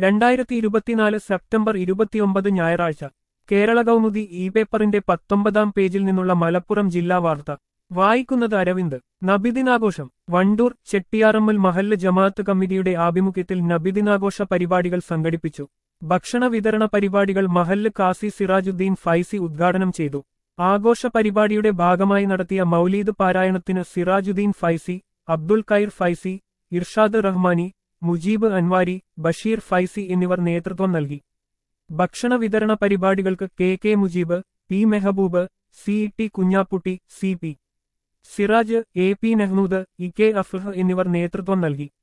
2024 September 29 ഞായറാഴ്ച Kerala Kaumudi E പേപ്പറിന്റെ 19-ാം പേജിൽ നിന്നുള്ള മലപ്പുറം ജില്ലാ വാർത്ത വായിക്കുന്നത് അരവിന്ദ്. നബിദിനാഘോഷം വണ്ടൂർ. ചെട്ടിയാറമ്മൽ മഹല്ല് ജമാഅത്ത് കമ്മിറ്റിയുടെ ആഭിമുഖ്യത്തിൽ നബിദിനാഘോഷ പരിപാടികൾ സംഘടിപ്പിച്ചു. ഭക്ഷണ വിതരണ പരിപാടികൾ മഹല്ല് കാസി സിറാജുദ്ദീൻ ഫൈസി ഉദ്ഘാടനം ചെയ്തു. ആഘോഷ പരിപാടിയുടെ ഭാഗമായി നടത്തിയ മൗലീദ് പാരായണത്തിന് സിറാജുദ്ദീൻ ഫൈസി, അബ്ദുൽ ഖൈർ ഫൈസി, ഇർഷാദ് റഹ്മാനി, മുജീബ് അൻവാരി, ബഷീർ ഫൈസി എന്നിവർ നേതൃത്വം നൽകി. ഭക്ഷണ വിതരണ പരിപാടികൾക്ക് K Mujeeb, P Mehaboob, T Kunjapputty, P Siraj, P Nehnood, K അഫ്ഹ് എന്നിവർ നേതൃത്വം നൽകി.